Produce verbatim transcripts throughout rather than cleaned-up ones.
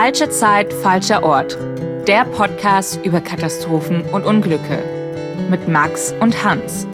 Falsche Zeit, falscher Ort. Der Podcast über Katastrophen und Unglücke. Mit Max und Hans.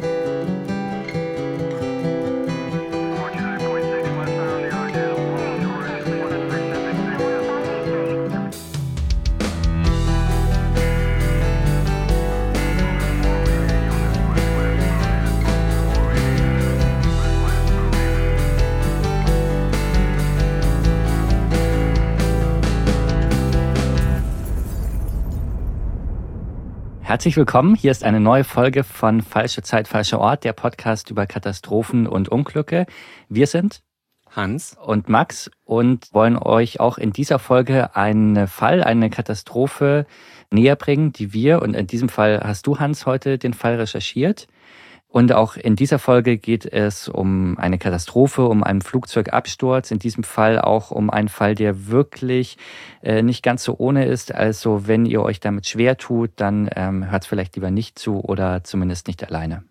Herzlich willkommen, hier ist eine neue Folge von Falsche Zeit, falscher Ort, der Podcast über Katastrophen und Unglücke. Wir sind Hans und Max und wollen euch auch in dieser Folge einen Fall, eine Katastrophe näher bringen, die wir, und in diesem Fall hast du, Hans, heute den Fall recherchiert. Und auch in dieser Folge geht es um eine Katastrophe, um einen Flugzeugabsturz, in diesem Fall auch um einen Fall, der wirklich äh, nicht ganz so ohne ist. Also wenn ihr euch damit schwer tut, dann ähm, hört vielleicht lieber nicht zu oder zumindest nicht alleine.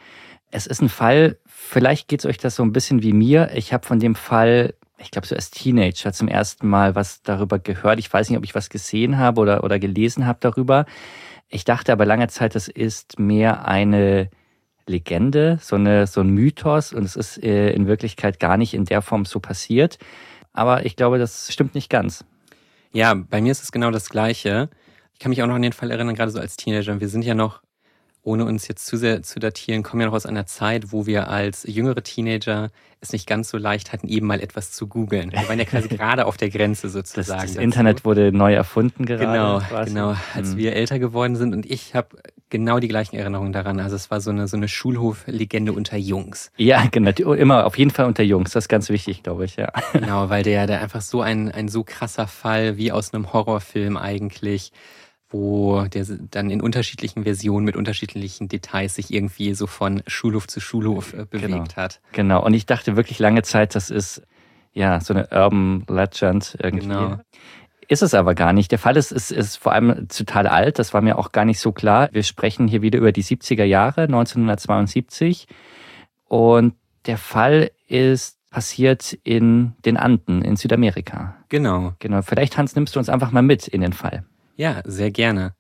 Es ist ein Fall, vielleicht geht es euch das so ein bisschen wie mir. Ich habe von dem Fall, ich glaube so als Teenager zum ersten Mal was darüber gehört. Ich weiß nicht, ob ich was gesehen habe oder, oder gelesen habe darüber. Ich dachte aber lange Zeit, das ist mehr eine Legende, so, eine, so ein Mythos, und es ist äh, in Wirklichkeit gar nicht in der Form so passiert. Aber ich glaube, das stimmt nicht ganz. Ja, bei mir ist es genau das Gleiche. Ich kann mich auch noch an den Fall erinnern, gerade so als Teenager. Wir sind ja noch, ohne uns jetzt zu sehr zu datieren, kommen ja noch aus einer Zeit, wo wir als jüngere Teenager es nicht ganz so leicht hatten, eben mal etwas zu googeln. Wir waren ja quasi gerade auf der Grenze sozusagen. Das, das Internet wurde neu erfunden gerade. Genau, quasi. genau. Als hm. wir älter geworden sind, und ich habe genau die gleichen Erinnerungen daran. Also es war so eine, so eine Schulhoflegende unter Jungs. Ja, genau. Immer auf jeden Fall unter Jungs. Das ist ganz wichtig, glaube ich, ja. Genau, weil der, der einfach so ein, ein so krasser Fall, wie aus einem Horrorfilm eigentlich, wo der dann in unterschiedlichen Versionen mit unterschiedlichen Details sich irgendwie so von Schulhof zu Schulhof äh, bewegt genau. hat. Genau, und ich dachte wirklich lange Zeit, das ist ja so eine Urban Legend irgendwie. Genau. Ist es aber gar nicht. Der Fall ist, ist, ist vor allem total alt, das war mir auch gar nicht so klar. Wir sprechen hier wieder über die siebziger Jahre, neunzehnhundertzweiundsiebzig. Und der Fall ist passiert in den Anden, in Südamerika. Genau. Genau. Vielleicht, Hans, nimmst du uns einfach mal mit in den Fall. Ja, sehr gerne.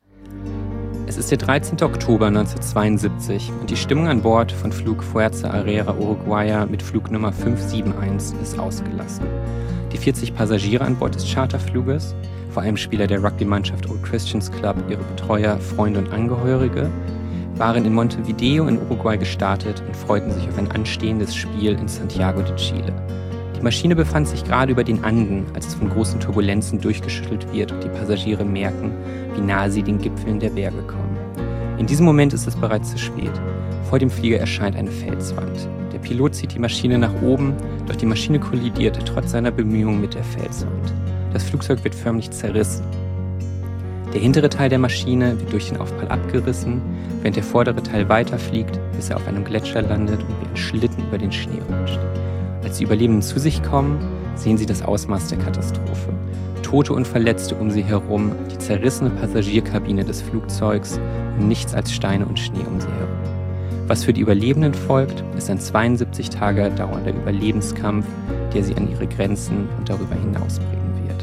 Es ist der dreizehnten Oktober neunzehnhundertzweiundsiebzig und die Stimmung an Bord von Flug Fuerza Areira Uruguaya mit Flugnummer fünf sieben eins ist ausgelassen. Die vierzig Passagiere an Bord des Charterfluges, vor allem Spieler der Rugby-Mannschaft Old Christians Club, ihre Betreuer, Freunde und Angehörige, waren in Montevideo in Uruguay gestartet und freuten sich auf ein anstehendes Spiel in Santiago de Chile. Die Maschine befand sich gerade über den Anden, als es von großen Turbulenzen durchgeschüttelt wird und die Passagiere merken, wie nahe sie den Gipfeln der Berge kommen. In diesem Moment ist es bereits zu spät. Vor dem Flieger erscheint eine Felswand. Der Pilot zieht die Maschine nach oben, doch die Maschine kollidiert trotz seiner Bemühungen mit der Felswand. Das Flugzeug wird förmlich zerrissen. Der hintere Teil der Maschine wird durch den Aufprall abgerissen, während der vordere Teil weiterfliegt, bis er auf einem Gletscher landet und wie ein Schlitten über den Schnee rutscht. Als die Überlebenden zu sich kommen, sehen sie das Ausmaß der Katastrophe. Tote und Verletzte um sie herum, die zerrissene Passagierkabine des Flugzeugs und nichts als Steine und Schnee um sie herum. Was für die Überlebenden folgt, ist ein zweiundsiebzig Tage dauernder Überlebenskampf, der sie an ihre Grenzen und darüber hinaus bringen wird.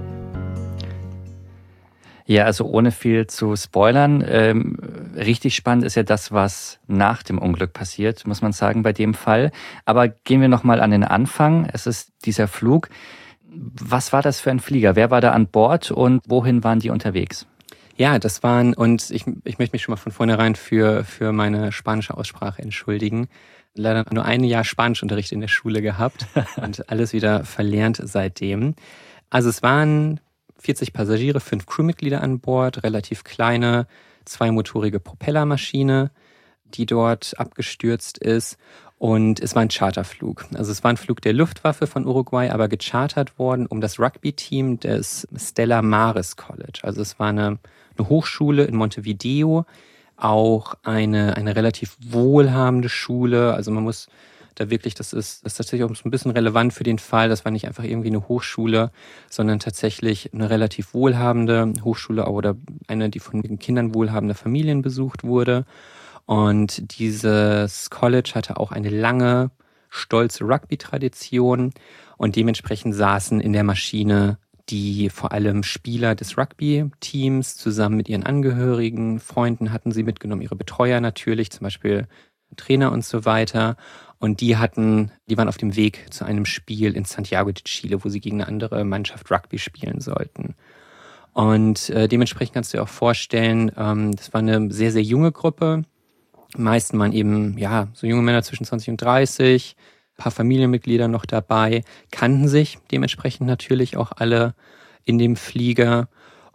Ja, also ohne viel zu spoilern, ähm, richtig spannend ist ja das, was nach dem Unglück passiert, muss man sagen, bei dem Fall. Aber gehen wir nochmal an den Anfang. Es ist dieser Flug. Was war das für ein Flieger? Wer war da an Bord und wohin waren die unterwegs? Ja, das waren, und ich, ich möchte mich schon mal von vornherein für, für meine spanische Aussprache entschuldigen. Leider nur ein Jahr Spanischunterricht in der Schule gehabt und alles wieder verlernt seitdem. Also es waren vierzig Passagiere, fünf Crewmitglieder an Bord, relativ kleine, zweimotorige Propellermaschine, die dort abgestürzt ist. Und es war ein Charterflug. Also es war ein Flug der Luftwaffe von Uruguay, aber gechartert worden um das Rugby-Team des Stella Maris College. Also es war eine, eine Hochschule in Montevideo, auch eine, eine relativ wohlhabende Schule. Also man muss da wirklich, das ist, das ist tatsächlich auch so ein bisschen relevant für den Fall. Das war nicht einfach irgendwie eine Hochschule, sondern tatsächlich eine relativ wohlhabende Hochschule oder eine, die von Kindern wohlhabender Familien besucht wurde. Und dieses College hatte auch eine lange, stolze Rugby-Tradition und dementsprechend saßen in der Maschine die vor allem Spieler des Rugby-Teams zusammen mit ihren Angehörigen, Freunden hatten sie mitgenommen, ihre Betreuer natürlich, zum Beispiel Trainer und so weiter. Und die hatten, die waren auf dem Weg zu einem Spiel in Santiago de Chile, wo sie gegen eine andere Mannschaft Rugby spielen sollten. Und äh, dementsprechend kannst du dir auch vorstellen, ähm, das war eine sehr, sehr junge Gruppe. Die meisten waren eben, ja, so junge Männer zwischen zwanzig und dreißig, ein paar Familienmitglieder noch dabei, kannten sich dementsprechend natürlich auch alle in dem Flieger.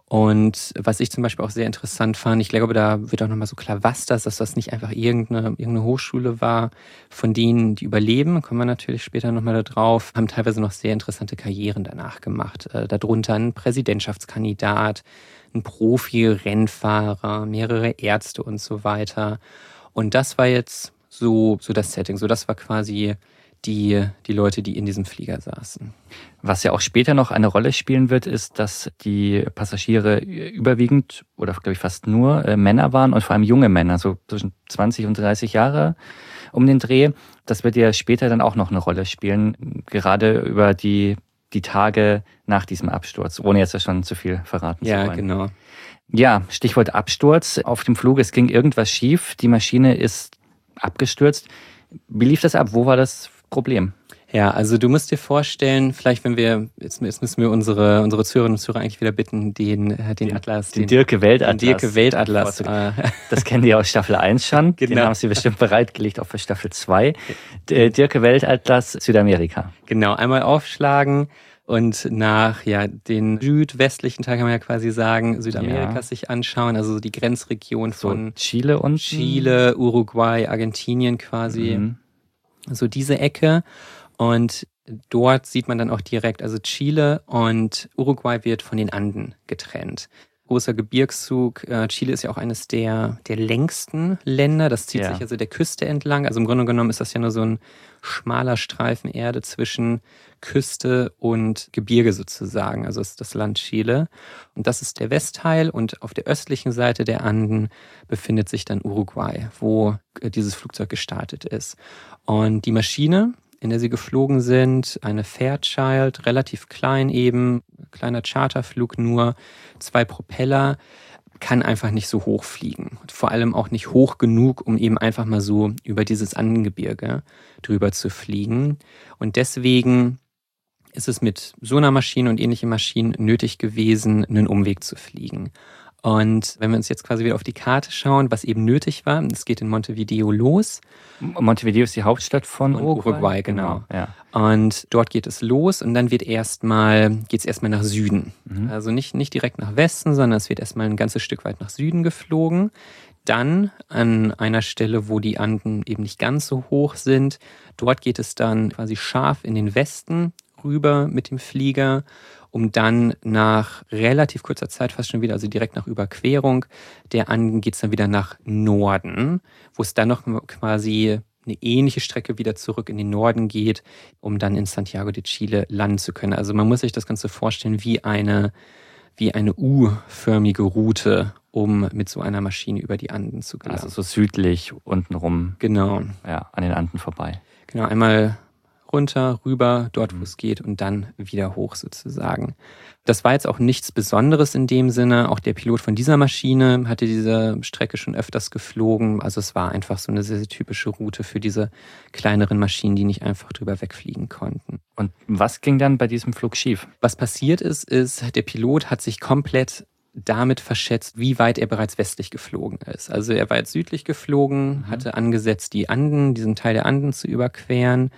Und was ich zum Beispiel auch sehr interessant fand, ich glaube, da wird auch nochmal so klar, was das, dass das nicht einfach irgendeine, irgendeine Hochschule war, von denen, die überleben, kommen wir natürlich später nochmal da drauf, haben teilweise noch sehr interessante Karrieren danach gemacht. Äh, darunter ein Präsidentschaftskandidat, ein Profi-Rennfahrer, mehrere Ärzte und so weiter. Und das war jetzt so, so das Setting, so das war quasi die, die Leute, die in diesem Flieger saßen. Was ja auch später noch eine Rolle spielen wird, ist, dass die Passagiere überwiegend oder glaube ich fast nur äh, Männer waren und vor allem junge Männer, so zwischen zwanzig und dreißig Jahre um den Dreh. Das wird ja später dann auch noch eine Rolle spielen, gerade über die, die Tage nach diesem Absturz, ohne jetzt schon zu viel verraten ja, zu wollen. Ja, genau. Ja, Stichwort Absturz. Auf dem Flug, es ging irgendwas schief, die Maschine ist abgestürzt. Wie lief das ab? Wo war das Problem? Ja, also du musst dir vorstellen, vielleicht wenn wir, jetzt, jetzt müssen wir unsere, unsere Zuhörerinnen und Zuhörer eigentlich wieder bitten, den, den, den Atlas. Den, den Dirke Weltatlas. Den Dirke Weltatlas. Das kennen die aus Staffel eins schon. Genau. Den haben sie bestimmt bereitgelegt, auch für Staffel zwei. Dirke Weltatlas Südamerika. Genau, einmal aufschlagen und nach ja den südwestlichen Teil kann man ja quasi sagen, Südamerikas ja. sich anschauen, also die Grenzregion von so Chile und Chile, Uruguay, Argentinien quasi. Mhm. So diese Ecke. Und dort sieht man dann auch direkt, also Chile und Uruguay wird von den Anden getrennt. Großer Gebirgszug. Chile ist ja auch eines der, der längsten Länder. Das zieht ja. sich also der Küste entlang. Also im Grunde genommen ist das ja nur so ein schmaler Streifen Erde zwischen Küste und Gebirge sozusagen. Also ist das Land Chile. Und das ist der Westteil. Und auf der östlichen Seite der Anden befindet sich dann Uruguay, wo dieses Flugzeug gestartet ist. Und die Maschine, in der sie geflogen sind, eine Fairchild, relativ klein eben, kleiner Charterflug nur, zwei Propeller, kann einfach nicht so hoch fliegen. Vor allem auch nicht hoch genug, um eben einfach mal so über dieses Andengebirge drüber zu fliegen. Und deswegen ist es mit so einer Maschine und ähnlichen Maschinen nötig gewesen, einen Umweg zu fliegen. Und wenn wir uns jetzt quasi wieder auf die Karte schauen, was eben nötig war, es geht in Montevideo los. Montevideo ist die Hauptstadt von Uruguay, Uruguay genau. genau. Ja. Und dort geht es los und dann wird erstmal, geht es erstmal nach Süden. Mhm. Also nicht, nicht direkt nach Westen, sondern es wird erstmal ein ganzes Stück weit nach Süden geflogen. Dann an einer Stelle, wo die Anden eben nicht ganz so hoch sind, dort geht es dann quasi scharf in den Westen rüber mit dem Flieger, um dann nach relativ kurzer Zeit fast schon wieder, also direkt nach Überquerung der Anden, geht es dann wieder nach Norden, wo es dann noch quasi eine ähnliche Strecke wieder zurück in den Norden geht, um dann in Santiago de Chile landen zu können. Also man muss sich das Ganze vorstellen wie eine, wie eine U-förmige Route, um mit so einer Maschine über die Anden zu gelangen. Also so südlich untenrum. Genau. Ja, an den Anden vorbei. Genau, einmal runter, rüber, dort wo es geht und dann wieder hoch sozusagen. Das war jetzt auch nichts Besonderes in dem Sinne. Auch der Pilot von dieser Maschine hatte diese Strecke schon öfters geflogen. Also es war einfach so eine sehr, sehr typische Route für diese kleineren Maschinen, die nicht einfach drüber wegfliegen konnten. Und was ging dann bei diesem Flug schief? Was passiert ist, ist, der Pilot hat sich komplett damit verschätzt, wie weit er bereits westlich geflogen ist. Also er war jetzt südlich geflogen, mhm. hatte angesetzt, die Anden, diesen Teil der Anden zu überqueren.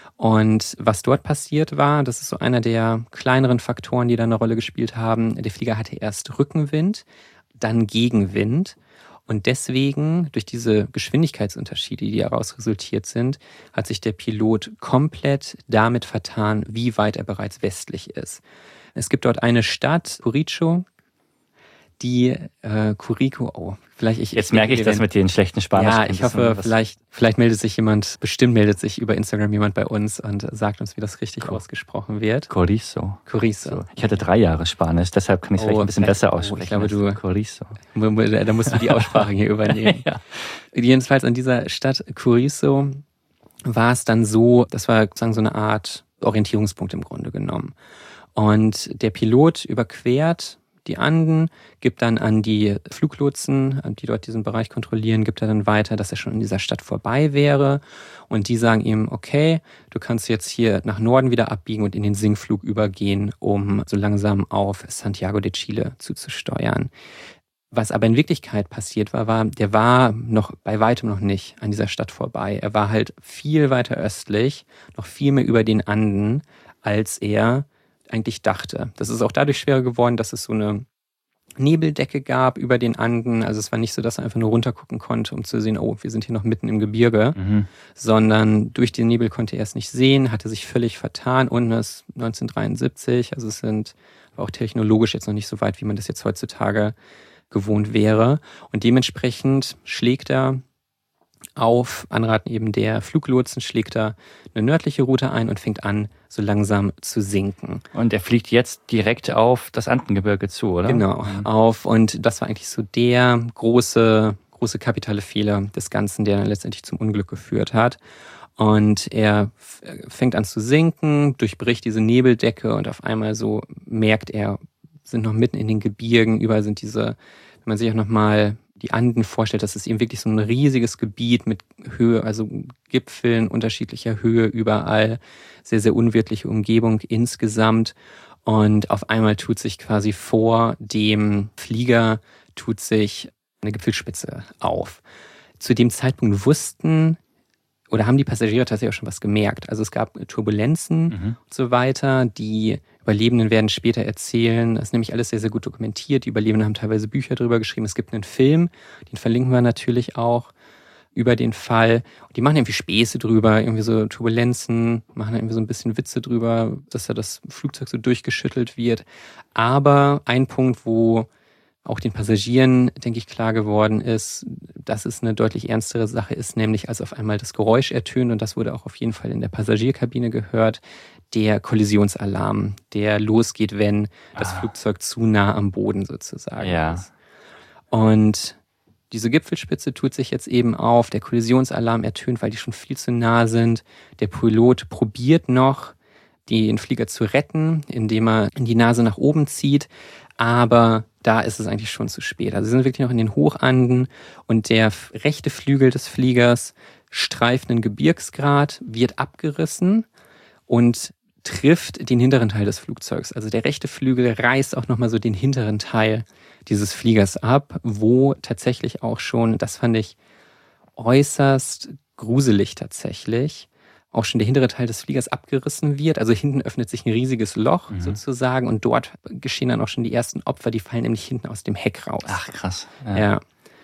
Und was dort passiert war, das ist so einer der kleineren Faktoren, die da eine Rolle gespielt haben. Der Flieger hatte erst Rückenwind, dann Gegenwind. Und deswegen, durch diese Geschwindigkeitsunterschiede, die daraus resultiert sind, hat sich der Pilot komplett damit vertan, wie weit er bereits westlich ist. Es gibt dort eine Stadt, Curico, die äh, Curico, oh, vielleicht ich... Jetzt ich merke ich das mit den schlechten Spanisch. Ja, ich hoffe, vielleicht, vielleicht meldet sich jemand, bestimmt meldet sich über Instagram jemand bei uns und sagt uns, wie das richtig Co- ausgesprochen wird. Corizo. Corizo. So. Ich hatte drei Jahre Spanisch, deshalb kann ich es oh, vielleicht ein bisschen besser aussprechen. Oh, ich glaube, du... Corizo. Da musst du die Aussprache hier übernehmen. Ja. Jedenfalls an dieser Stadt Curizo war es dann so, das war sozusagen so eine Art Orientierungspunkt im Grunde genommen. Und der Pilot überquert die Anden, gibt dann an die Fluglotsen, die dort diesen Bereich kontrollieren, gibt er dann weiter, dass er schon in dieser Stadt vorbei wäre. Und die sagen ihm, okay, du kannst jetzt hier nach Norden wieder abbiegen und in den Sinkflug übergehen, um so langsam auf Santiago de Chile zuzusteuern. Was aber in Wirklichkeit passiert war, war, der war noch bei weitem noch nicht an dieser Stadt vorbei. Er war halt viel weiter östlich, noch viel mehr über den Anden, als er eigentlich dachte. Das ist auch dadurch schwerer geworden, dass es so eine Nebeldecke gab über den Anden. Also es war nicht so, dass er einfach nur runtergucken konnte, um zu sehen, oh, wir sind hier noch mitten im Gebirge, mhm. sondern durch den Nebel konnte er es nicht sehen, hatte sich völlig vertan. Und es ist neunzehnhundertdreiundsiebzig, also es sind war auch technologisch jetzt noch nicht so weit, wie man das jetzt heutzutage gewohnt wäre. Und dementsprechend schlägt er auf Anraten eben der Fluglotsen, schlägt er eine nördliche Route ein und fängt an, so langsam zu sinken. Und er fliegt jetzt direkt auf das Andengebirge zu, oder? Genau, mhm. auf. Und das war eigentlich so der große, große kapitale Fehler des Ganzen, der dann letztendlich zum Unglück geführt hat. Und er fängt an zu sinken, durchbricht diese Nebeldecke und auf einmal so merkt er, sind noch mitten in den Gebirgen, überall sind diese, wenn man sich auch nochmal die Anden vorstellt, das ist eben wirklich so ein riesiges Gebiet mit Höhe, also Gipfeln unterschiedlicher Höhe überall, sehr, sehr unwirtliche Umgebung insgesamt. Und auf einmal tut sich quasi vor dem Flieger, tut sich eine Gipfelspitze auf. Zu dem Zeitpunkt wussten oder haben die Passagiere tatsächlich auch schon was gemerkt. Also es gab Turbulenzen mhm. und so weiter. Die Überlebenden werden später erzählen. Das ist nämlich alles sehr, sehr gut dokumentiert. Die Überlebenden haben teilweise Bücher darüber geschrieben. Es gibt einen Film, den verlinken wir natürlich auch über den Fall. Und die machen irgendwie Späße drüber, irgendwie so Turbulenzen, machen irgendwie so ein bisschen Witze drüber, dass da das Flugzeug so durchgeschüttelt wird. Aber ein Punkt, wo auch den Passagieren, denke ich, klar geworden ist, dass es eine deutlich ernstere Sache ist, nämlich als auf einmal das Geräusch ertönt, und das wurde auch auf jeden Fall in der Passagierkabine gehört, der Kollisionsalarm, der losgeht, wenn das ah. Flugzeug zu nah am Boden sozusagen ja. ist. Und diese Gipfelspitze tut sich jetzt eben auf, der Kollisionsalarm ertönt, weil die schon viel zu nah sind. Der Pilot probiert noch, den Flieger zu retten, indem er die Nase nach oben zieht, aber da ist es eigentlich schon zu spät. Also sie sind wirklich noch in den Hochanden und der rechte Flügel des Fliegers streift einen Gebirgsgrat, wird abgerissen und trifft den hinteren Teil des Flugzeugs. Also der rechte Flügel reißt auch nochmal so den hinteren Teil dieses Fliegers ab, wo tatsächlich auch schon, das fand ich äußerst gruselig tatsächlich, auch schon der hintere Teil des Fliegers abgerissen wird. Also hinten öffnet sich ein riesiges Loch mhm. sozusagen und dort geschehen dann auch schon die ersten Opfer, die fallen nämlich hinten aus dem Heck raus. Ach, krass. Ja. ja.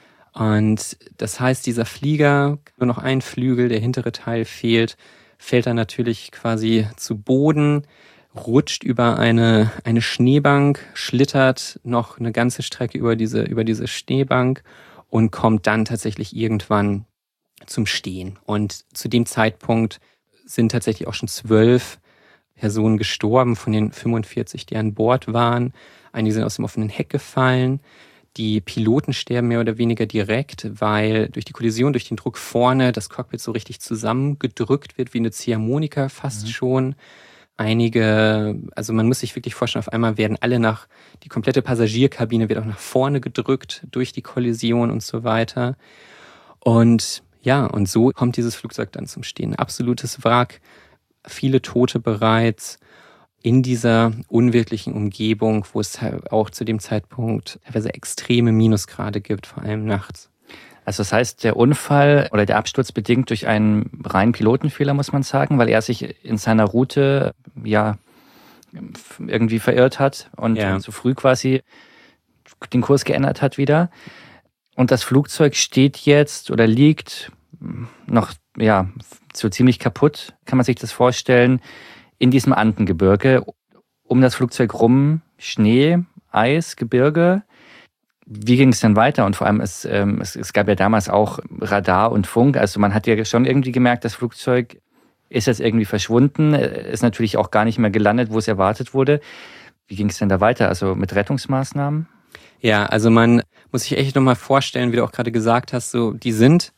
Und das heißt, dieser Flieger, nur noch ein Flügel, der hintere Teil fehlt, fällt dann natürlich quasi zu Boden, rutscht über eine, eine Schneebank, schlittert noch eine ganze Strecke über diese, über diese Schneebank und kommt dann tatsächlich irgendwann zum Stehen. Und zu dem Zeitpunkt sind tatsächlich auch schon zwölf Personen gestorben von den fünfundvierzig, die an Bord waren. Einige sind aus dem offenen Heck gefallen. Die Piloten sterben mehr oder weniger direkt, weil durch die Kollision, durch den Druck vorne das Cockpit so richtig zusammengedrückt wird, wie eine Ziehharmonika fast mhm. schon. Einige, also man muss sich wirklich vorstellen, auf einmal werden alle nach, die komplette Passagierkabine wird auch nach vorne gedrückt durch die Kollision und so weiter. Und ja, und so kommt dieses Flugzeug dann zum Stehen. Absolutes Wrack, viele Tote bereits in dieser unwirklichen Umgebung, wo es auch zu dem Zeitpunkt teilweise extreme Minusgrade gibt, vor allem nachts. Also das heißt, der Unfall oder der Absturz bedingt durch einen reinen Pilotenfehler, muss man sagen, weil er sich in seiner Route ja irgendwie verirrt hat und ja. zu früh quasi den Kurs geändert hat wieder. Und das Flugzeug steht jetzt oder liegt noch ja so ziemlich kaputt, kann man sich das vorstellen, in diesem Andengebirge. Um das Flugzeug rum Schnee, Eis, Gebirge. Wie ging es denn weiter? Und vor allem, es, ähm, es, es gab ja damals auch Radar und Funk. Also man hat ja schon irgendwie gemerkt, das Flugzeug ist jetzt irgendwie verschwunden, ist natürlich auch gar nicht mehr gelandet, wo es erwartet wurde. Wie ging es denn da weiter? Also mit Rettungsmaßnahmen? Ja, also man muss sich echt nochmal vorstellen, wie du auch gerade gesagt hast, so die sind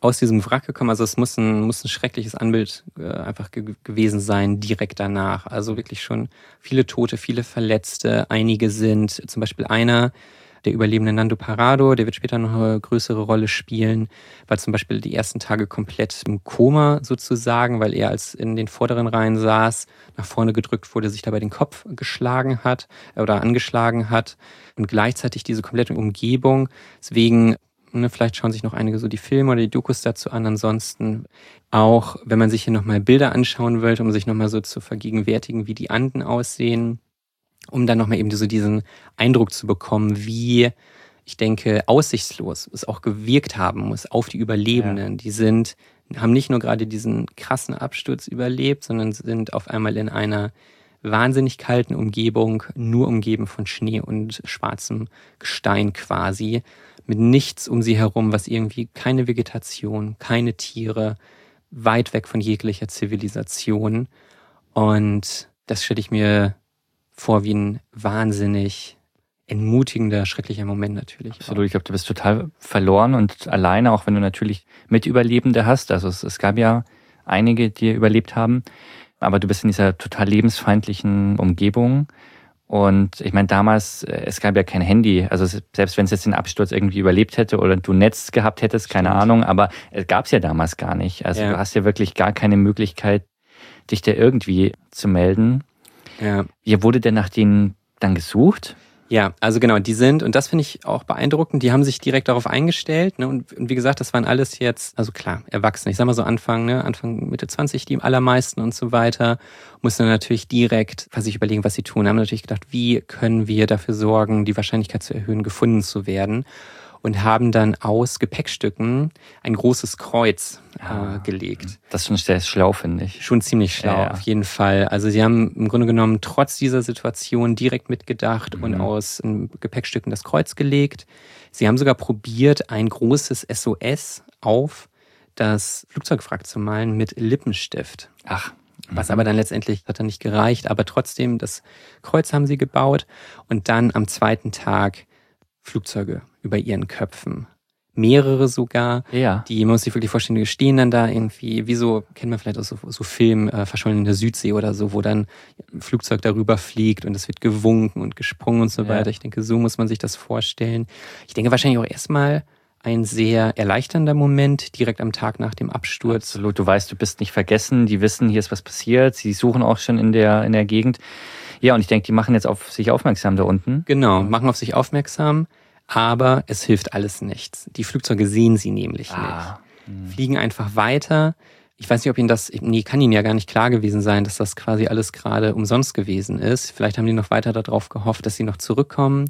aus diesem Wrack gekommen. Also es muss ein, muss ein schreckliches Anblick äh, einfach ge- gewesen sein, direkt danach. Also wirklich schon viele Tote, viele Verletzte. Einige sind, zum Beispiel einer, der Überlebende Nando Parrado, der wird später noch eine größere Rolle spielen, war zum Beispiel die ersten Tage komplett im Koma sozusagen, weil er als in den vorderen Reihen saß, nach vorne gedrückt wurde, sich dabei den Kopf geschlagen hat oder angeschlagen hat und gleichzeitig diese komplette Umgebung. Deswegen, ne, vielleicht schauen sich noch einige so die Filme oder die Dokus dazu an. Ansonsten auch, wenn man sich hier nochmal Bilder anschauen will, um sich nochmal so zu vergegenwärtigen, wie die Anden aussehen, um dann nochmal eben so diesen Eindruck zu bekommen, wie, ich denke, aussichtslos es auch gewirkt haben muss auf die Überlebenden. Ja. Die sind, haben nicht nur gerade diesen krassen Absturz überlebt, sondern sind auf einmal in einer wahnsinnig kalten Umgebung, nur umgeben von Schnee und schwarzem Gestein quasi, mit nichts um sie herum, was irgendwie keine Vegetation, keine Tiere, weit weg von jeglicher Zivilisation. Und das stelle ich mir vor wie ein wahnsinnig entmutigender, schrecklicher Moment natürlich. Absolut, ich glaube, du bist total verloren und alleine, auch wenn du natürlich Mitüberlebende hast. Also es, es gab ja einige, die überlebt haben, aber du bist in dieser total lebensfeindlichen Umgebung. Und ich meine, damals, es gab ja kein Handy. Also selbst wenn es jetzt den Absturz irgendwie überlebt hätte oder du Netz gehabt hättest, keine Stimmt. Ahnung, aber es gab es ja damals gar nicht. Also ja. Du hast ja wirklich gar keine Möglichkeit, dich da irgendwie zu melden. Ja. Wie wurde denn nach denen dann gesucht? Ja, also genau, die sind, und das finde ich auch beeindruckend, die haben sich direkt darauf eingestellt, ne, und, und wie gesagt, das waren alles jetzt, also klar, Erwachsene, ich sag mal so Anfang, ne, Anfang, Mitte zwanzig, die allermeisten und so weiter, mussten dann natürlich direkt sich überlegen, was sie tun, haben natürlich gedacht, wie können wir dafür sorgen, die Wahrscheinlichkeit zu erhöhen, gefunden zu werden, und haben dann aus Gepäckstücken ein großes Kreuz äh, gelegt. Das ist schon sehr schlau, finde ich. Schon ziemlich schlau, ja, ja. Auf jeden Fall. Also sie haben im Grunde genommen trotz dieser Situation direkt mitgedacht mhm. und aus ähm, Gepäckstücken das Kreuz gelegt. Sie haben sogar probiert, ein großes S O S auf das Flugzeugwrack zu malen mit Lippenstift. Ach. Was aber dann letztendlich hat dann nicht gereicht. Aber trotzdem, das Kreuz haben sie gebaut. Und dann am zweiten Tag Flugzeuge über ihren Köpfen. Mehrere sogar. Ja. Die, man muss sich wirklich vorstellen, die stehen dann da irgendwie, wie so, kennt man vielleicht aus so, so Film, äh, Verschollen in der Südsee oder so, wo dann ein Flugzeug darüber fliegt und es wird gewunken und gesprungen und so ja. weiter. Ich denke, so muss man sich das vorstellen. Ich denke wahrscheinlich auch erstmal ein sehr erleichternder Moment, direkt am Tag nach dem Absturz. Absolut, du weißt, du bist nicht vergessen, die wissen, hier ist was passiert, sie suchen auch schon in der, in der Gegend. Ja, und ich denke, die machen jetzt auf sich aufmerksam da unten. Genau, machen auf sich aufmerksam, aber es hilft alles nichts. Die Flugzeuge sehen sie nämlich ah. nicht. Fliegen einfach weiter. Ich weiß nicht, ob Ihnen das, nee, kann Ihnen ja gar nicht klar gewesen sein, dass das quasi alles gerade umsonst gewesen ist. Vielleicht haben die noch weiter darauf gehofft, dass sie noch zurückkommen.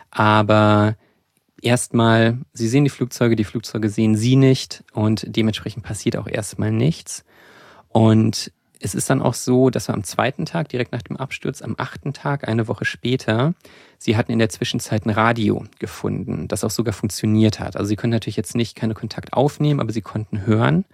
Aber erstmal, sie sehen die Flugzeuge, die Flugzeuge sehen sie nicht und dementsprechend passiert auch erstmal nichts. Und es ist dann auch so, dass wir am zweiten Tag, direkt nach dem Absturz, am achten Tag, eine Woche später, sie hatten in der Zwischenzeit ein Radio gefunden, das auch sogar funktioniert hat. Also sie können natürlich jetzt nicht keine Kontakt aufnehmen, aber sie konnten hören.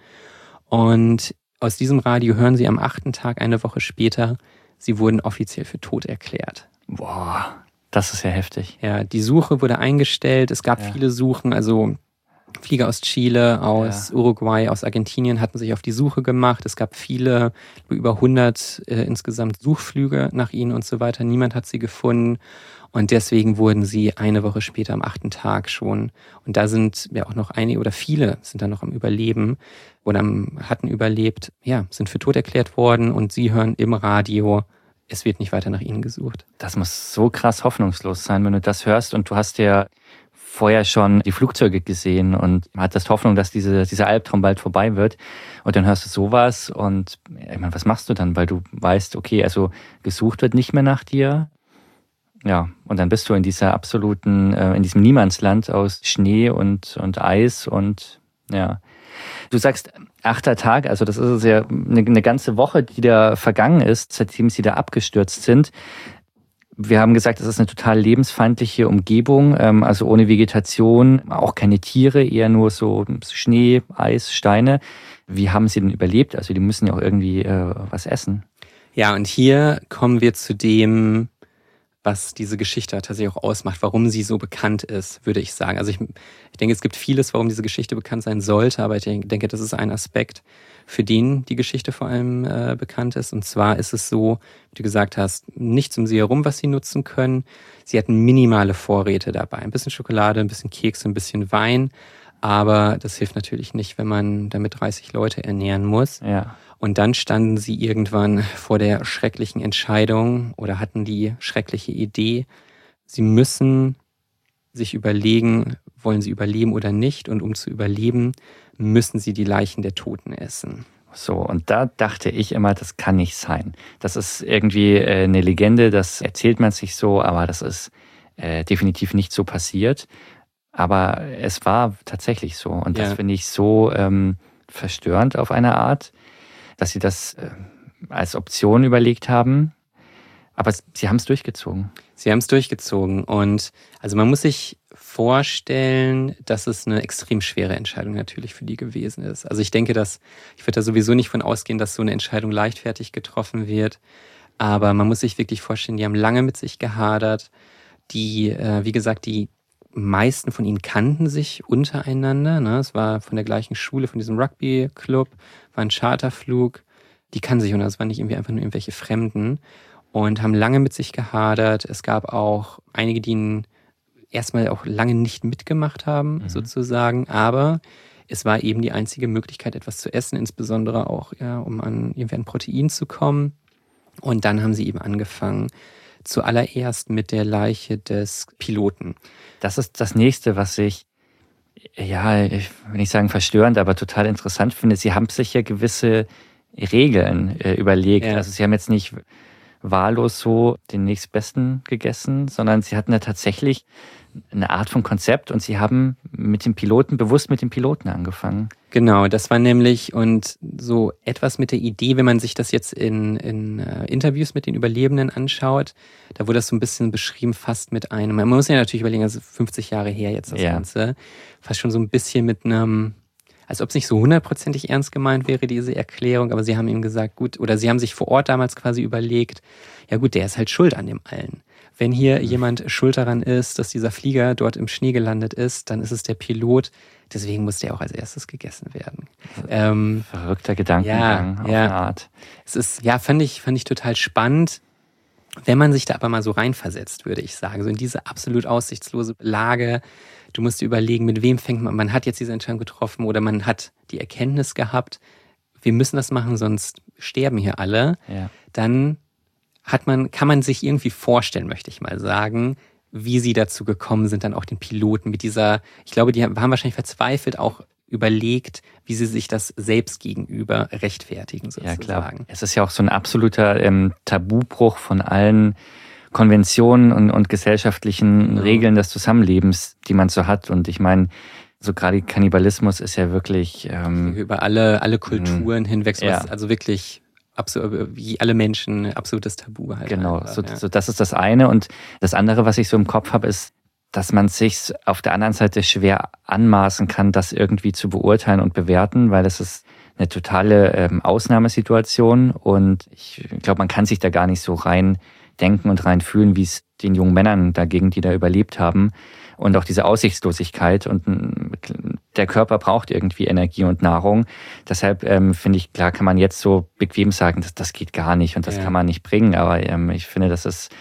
Und aus diesem Radio hören sie am achten Tag, eine Woche später, sie wurden offiziell für tot erklärt. Boah, das ist ja heftig. Ja, die Suche wurde eingestellt, es gab ja. viele Suchen, also Flieger aus Chile, aus ja. Uruguay, aus Argentinien hatten sich auf die Suche gemacht. Es gab viele, über hundert äh, insgesamt Suchflüge nach ihnen und so weiter. Niemand hat sie gefunden. Und deswegen wurden sie eine Woche später am achten Tag schon. Und da sind ja auch noch einige oder viele sind da noch am Überleben oder am, hatten überlebt, ja, sind für tot erklärt worden. Und sie hören im Radio, es wird nicht weiter nach ihnen gesucht. Das muss so krass hoffnungslos sein, wenn du das hörst. Und du hast ja vorher schon die Flugzeuge gesehen und hattest Hoffnung, dass diese, dieser Albtraum bald vorbei wird. Und dann hörst du sowas und ich meine, was machst du dann? Weil du weißt, okay, also gesucht wird nicht mehr nach dir. Ja, und dann bist du in dieser absoluten, äh, in diesem Niemandsland aus Schnee und, und Eis und ja. Du sagst, achter Tag, also das ist ja eine, eine ganze Woche, die da vergangen ist, seitdem sie da abgestürzt sind. Wir haben gesagt, es ist eine total lebensfeindliche Umgebung, also ohne Vegetation, auch keine Tiere, eher nur so Schnee, Eis, Steine. Wie haben sie denn überlebt? Also die müssen ja auch irgendwie äh, was essen. Ja, und hier kommen wir zu dem, was diese Geschichte tatsächlich auch ausmacht, warum sie so bekannt ist, würde ich sagen. Also ich, ich denke, es gibt vieles, warum diese Geschichte bekannt sein sollte, aber ich denke, das ist ein Aspekt, für den die Geschichte vor allem äh, bekannt ist. Und zwar ist es so, wie du gesagt hast, nichts um sie herum, was sie nutzen können. Sie hatten minimale Vorräte dabei. Ein bisschen Schokolade, ein bisschen Kekse, ein bisschen Wein. Aber das hilft natürlich nicht, wenn man damit dreißig Leute ernähren muss. Ja. Und dann standen sie irgendwann vor der schrecklichen Entscheidung oder hatten die schreckliche Idee, sie müssen sich überlegen, wollen sie überleben oder nicht? Und um zu überleben, müssen sie die Leichen der Toten essen. So, und da dachte ich immer, das kann nicht sein. Das ist irgendwie äh, eine Legende, das erzählt man sich so, aber das ist äh, definitiv nicht so passiert. Aber es war tatsächlich so. Und das Ja. finde ich so ähm, verstörend auf eine Art, dass sie das äh, als Option überlegt haben. Aber sie haben es durchgezogen. Sie haben es durchgezogen. Und also man muss sich vorstellen, dass es eine extrem schwere Entscheidung natürlich für die gewesen ist. Also ich denke, dass ich würde da sowieso nicht von ausgehen, dass so eine Entscheidung leichtfertig getroffen wird. Aber man muss sich wirklich vorstellen, die haben lange mit sich gehadert. Die, äh, wie gesagt, die meisten von ihnen kannten sich untereinander. Ne? Es war von der gleichen Schule, von diesem Rugby-Club, war ein Charterflug. Die kannten sich und das waren nicht irgendwie einfach nur irgendwelche Fremden und haben lange mit sich gehadert. Es gab auch einige, die ihn erstmal auch lange nicht mitgemacht haben, mhm. sozusagen. Aber es war eben die einzige Möglichkeit, etwas zu essen, insbesondere auch, ja, um an irgendwie an Protein zu kommen. Und dann haben sie eben angefangen, zuallererst mit der Leiche des Piloten. Das ist das Nächste, was ich, ja, ich will nicht sagen verstörend, aber total interessant finde. Sie haben sich ja gewisse Regeln äh, überlegt. Ja. Also sie haben jetzt nicht wahllos so den nächstbesten gegessen, sondern sie hatten ja tatsächlich eine Art von Konzept und sie haben mit dem Piloten, bewusst mit dem Piloten angefangen. Genau, das war nämlich und so etwas mit der Idee, wenn man sich das jetzt in, in uh, Interviews mit den Überlebenden anschaut, da wurde das so ein bisschen beschrieben fast mit einem, man muss ja natürlich überlegen, also fünfzig Jahre her jetzt das ja. Ganze, fast schon so ein bisschen mit einem, als ob es nicht so hundertprozentig ernst gemeint wäre, diese Erklärung, aber sie haben ihm gesagt, gut, oder sie haben sich vor Ort damals quasi überlegt, ja gut, der ist halt schuld an dem allen. Wenn hier jemand schuld daran ist, dass dieser Flieger dort im Schnee gelandet ist, dann ist es der Pilot. Deswegen muss der auch als erstes gegessen werden. Ähm, Verrückter Gedankengang ja, auf ja. eine Art. Es ist, ja, fand ich, fand ich total spannend. Wenn man sich da aber mal so reinversetzt, würde ich sagen, so in diese absolut aussichtslose Lage. Du musst dir überlegen, mit wem fängt man, man hat jetzt diese Entscheidung getroffen oder man hat die Erkenntnis gehabt, wir müssen das machen, sonst sterben hier alle. Ja. Dann hat man, kann man sich irgendwie vorstellen, möchte ich mal sagen, wie sie dazu gekommen sind, dann auch den Piloten mit dieser, ich glaube, die haben wahrscheinlich verzweifelt auch überlegt, wie sie sich das selbst gegenüber rechtfertigen, sozusagen. Ja, klar. Es ist ja auch so ein absoluter ähm, Tabubruch von allen Konventionen und, und gesellschaftlichen genau. Regeln des Zusammenlebens, die man so hat. Und ich meine, so gerade Kannibalismus ist ja wirklich ähm, über alle, alle Kulturen hinweg, so ja. also wirklich absolut, wie alle Menschen, absolutes Tabu halt. Genau, einfach, so, ja. so das ist das eine. Und das andere, was ich so im Kopf habe, ist, dass man sich auf der anderen Seite schwer anmaßen kann, das irgendwie zu beurteilen und bewerten, weil es ist eine totale ähm, Ausnahmesituation und ich glaube, man kann sich da gar nicht so rein denken und rein fühlen, wie es den jungen Männern dagegen, die da überlebt haben und auch diese Aussichtslosigkeit und der Körper braucht irgendwie Energie und Nahrung. Deshalb ähm, finde ich, klar kann man jetzt so bequem sagen, das, das geht gar nicht und das ja. kann man nicht bringen, aber ähm, ich finde, das ist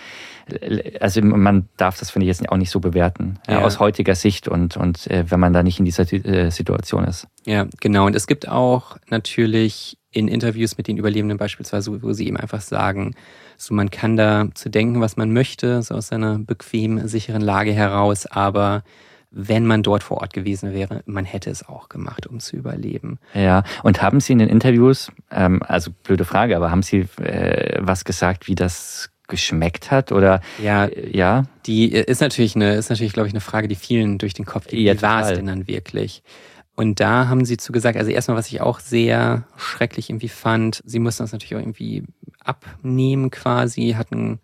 also man darf das, finde ich, jetzt auch nicht so bewerten, ja. Ja, aus heutiger Sicht und, und äh, wenn man da nicht in dieser äh, Situation ist. Ja, genau. Und es gibt auch natürlich in Interviews mit den Überlebenden beispielsweise, wo sie eben einfach sagen, so man kann da zu denken, was man möchte, so aus seiner bequem sicheren Lage heraus, aber wenn man dort vor Ort gewesen wäre, man hätte es auch gemacht, um zu überleben. Ja, und haben Sie in den Interviews, ähm, also blöde Frage, aber haben Sie äh, was gesagt, wie das geschmeckt hat oder ja, ja, die ist natürlich eine ist natürlich glaube ich eine Frage, die vielen durch den Kopf geht. Ja, wie war es denn dann wirklich? Und da haben sie zu gesagt, also erstmal, was ich auch sehr schrecklich irgendwie fand, sie mussten das natürlich auch irgendwie abnehmen quasi, hatten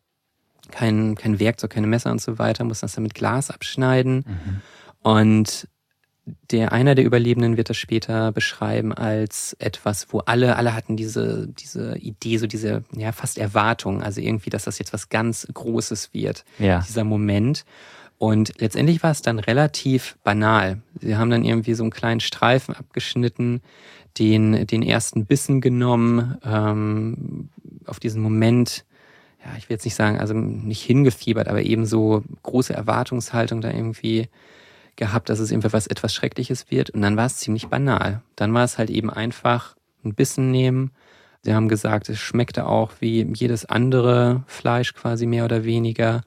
kein kein Werkzeug, keine Messer und so weiter, mussten das dann mit Glas abschneiden. Mhm. Und der einer der Überlebenden wird das später beschreiben als etwas, wo alle, alle hatten diese, diese Idee, so diese, ja, fast Erwartung, also irgendwie, dass das jetzt was ganz Großes wird, ja. dieser Moment. Und letztendlich war es dann relativ banal. Sie haben dann irgendwie so einen kleinen Streifen abgeschnitten, den, den ersten Bissen genommen, ähm, auf diesen Moment, ja, ich will jetzt nicht sagen, also nicht hingefiebert, aber eben so große Erwartungshaltung da irgendwie gehabt, dass es irgendwie was etwas Schreckliches wird. Und dann war es ziemlich banal. Dann war es halt eben einfach ein Bissen nehmen. Sie haben gesagt, es schmeckte auch wie jedes andere Fleisch quasi mehr oder weniger.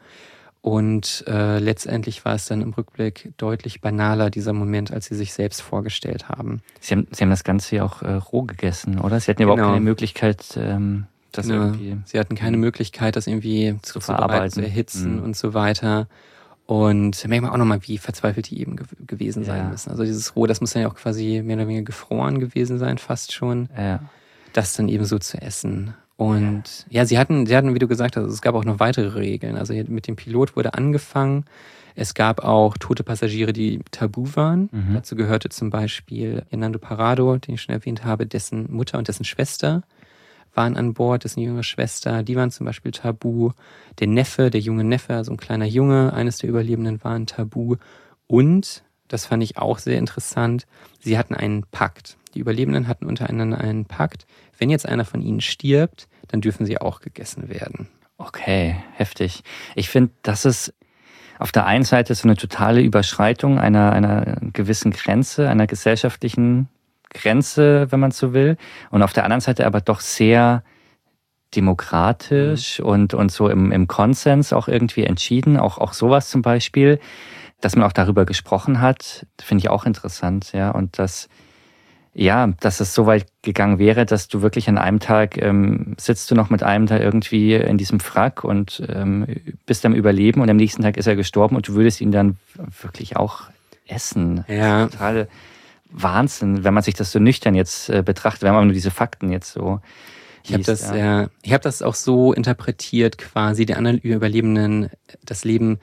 Und äh, letztendlich war es dann im Rückblick deutlich banaler, dieser Moment, als sie sich selbst vorgestellt haben. Sie haben, sie haben das Ganze ja auch äh, roh gegessen, oder? Sie hatten Genau. überhaupt keine Möglichkeit, ähm, das genau. irgendwie... Sie hatten keine Möglichkeit, das irgendwie zu verarbeiten, zu erhitzen mhm. und so weiter. Und da merkt man auch nochmal, wie verzweifelt die eben ge- gewesen sein ja. müssen. Also dieses Roh, das muss dann ja auch quasi mehr oder weniger gefroren gewesen sein, fast schon. Ja. Das dann eben so zu essen. Und ja, ja sie hatten, sie hatten, wie du gesagt hast, es gab auch noch weitere Regeln. Also mit dem Pilot wurde angefangen. Es gab auch tote Passagiere, die tabu waren. Mhm. Dazu gehörte zum Beispiel Hernando Parrado, den ich schon erwähnt habe, dessen Mutter und dessen Schwester waren an Bord, dessen jüngere Schwester, die waren zum Beispiel tabu. Der Neffe, der junge Neffe, also ein kleiner Junge, eines der Überlebenden, waren tabu. Und, das fand ich auch sehr interessant, sie hatten einen Pakt. Die Überlebenden hatten untereinander einen Pakt. Wenn jetzt einer von ihnen stirbt, dann dürfen sie auch gegessen werden. Okay, heftig. Ich finde, das ist auf der einen Seite so eine totale Überschreitung einer, einer gewissen Grenze, einer gesellschaftlichen Grenze, wenn man so will. Und auf der anderen Seite aber doch sehr demokratisch mhm. und, und so im, im Konsens auch irgendwie entschieden. Auch, auch sowas zum Beispiel, dass man auch darüber gesprochen hat, finde ich auch interessant. Ja, und dass, ja, dass es so weit gegangen wäre, dass du wirklich an einem Tag ähm, sitzt du noch mit einem da irgendwie in diesem Wrack und ähm, bist am Überleben und am nächsten Tag ist er gestorben und du würdest ihn dann wirklich auch essen. Ja. Total Wahnsinn, wenn man sich das so nüchtern jetzt äh, betrachtet, wenn man nur diese Fakten jetzt so Ich habe das, ja. äh, ich habe das auch so interpretiert, quasi der anderen Überlebenden das Leben,